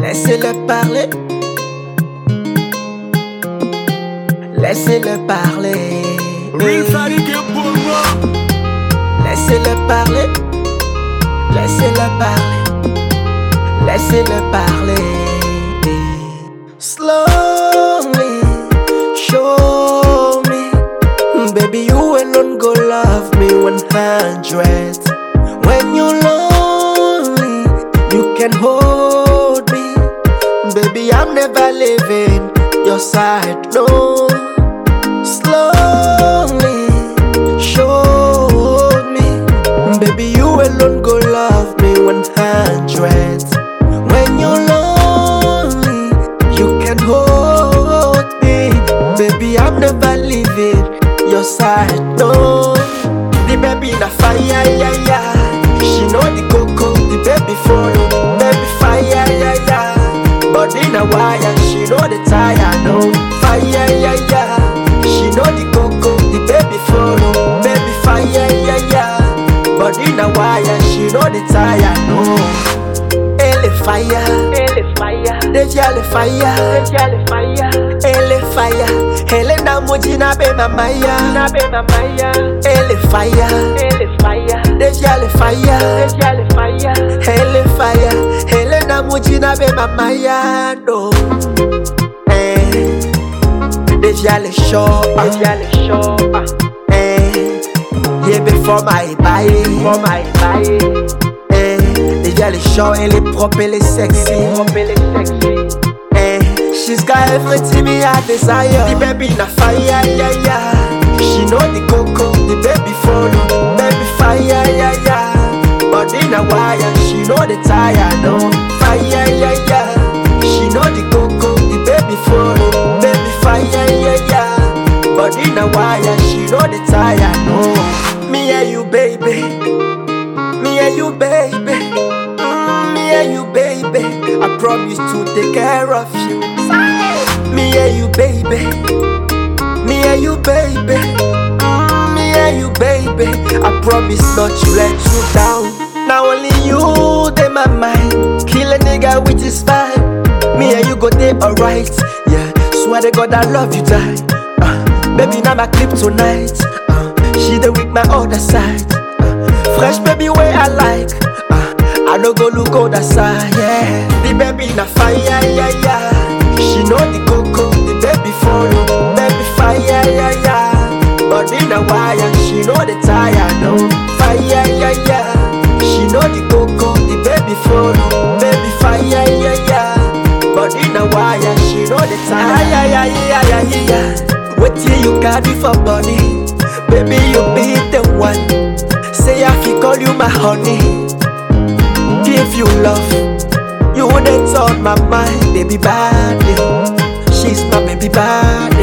Laissez-le parler. Laissez-le parler. Laissez-le parler. Laissez-le parler. Laissez-le parler. Slowly show me, baby, you alone go love me 100. When you're lonely, you can hold me, baby, I'm never leaving your side, no. Slowly show me, baby, you alone go love me 100. When you're lonely, you can hold me, baby, I'm never leaving your side, no. The baby na fire, yeah, yeah. She know the coco, the baby follow, baby fire, yeah, yeah. Body na wire, she know the tire, no. Fire, yeah, yeah. She know the coco, the baby follow, baby fire, yeah, yeah. Body na wire, she know the tire, no. Elle est fire, déjà le fire, elle est fire, elle est na moji na be mamaya, elle est fire, déjà le fire, elle est fire, elle est na moji na be mamaya, no. Déjà le show, yeah, before my body, déjà les show, elle est propre, elle est sexy. She's got everything me I desire. The baby na fire, yeah, yeah. She know the coco, the baby follow, baby fire, yeah, yeah. Body na wire, she know the tire, no. Fire, yeah, yeah. She know the coco, the baby follow, baby fire, yeah, yeah. Body na wire, she know the tire, no. Me and you, baby. Me and you, baby. Me and you, baby. I promise to take care of you. Me and you, baby. Me and you, baby. Me and you, baby. I promise not to let you down. Now only you, they my mind. Kill a nigga with his vibe. Me and you go there alright. Yeah, swear to God I love you die. Baby now my clip tonight. She the with my other side. Fresh baby way I like. I don't go look other side, yeah. The baby na fire, yeah, yeah. She know the coco, the baby follow, baby fire, yeah, yeah. Body na wire, she know the tire, no. Fire, yeah, yeah. She know the coco, the baby follow, baby fire, yeah, yeah. Body na wire, she know the tire, yeah, yeah, yeah, yeah, yeah. What you carry for body, baby you be the one. Say I fi call you my honey. Give you love, you wouldn't on my mind, baby bad, yeah. She's my baby bad.